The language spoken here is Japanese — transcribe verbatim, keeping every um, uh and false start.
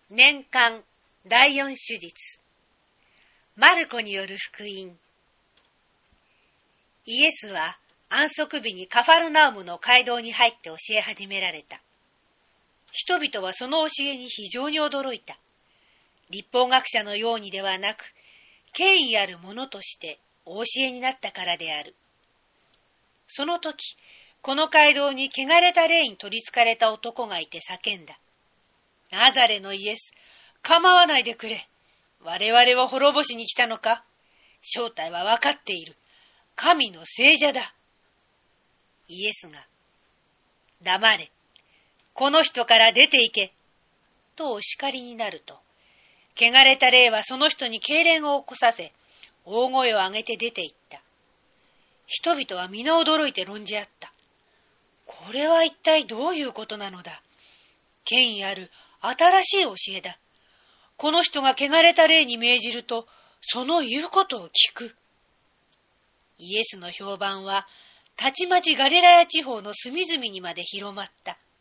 年間第四手術。マルコによる福音。イエスは安息日にカファルナウムの街道に入って教え始められた。人々はその教えに非常に驚いた。律法学者のようにではなく、権威ある者としてお教えになったからである。その時、この街道に汚れた霊に取りつかれた男がいて叫んだ。ナザレのイエス、構わないでくれ。我々を滅ぼしに来たのか？正体はわかっている。神の聖者だ。イエスが、黙れ。この人から出て行け。とお叱りになると、汚れた霊はその人に痙攣を起こさせ、大声を上げて出て行った。人々は皆驚いて論じ合った。これは一体どういうことなのだ。権威ある新しい教えだ。この人が汚れた霊に命じると、その言うことを聞く。イエスの評判は、たちまちガリラヤ地方の隅々にまで広まった。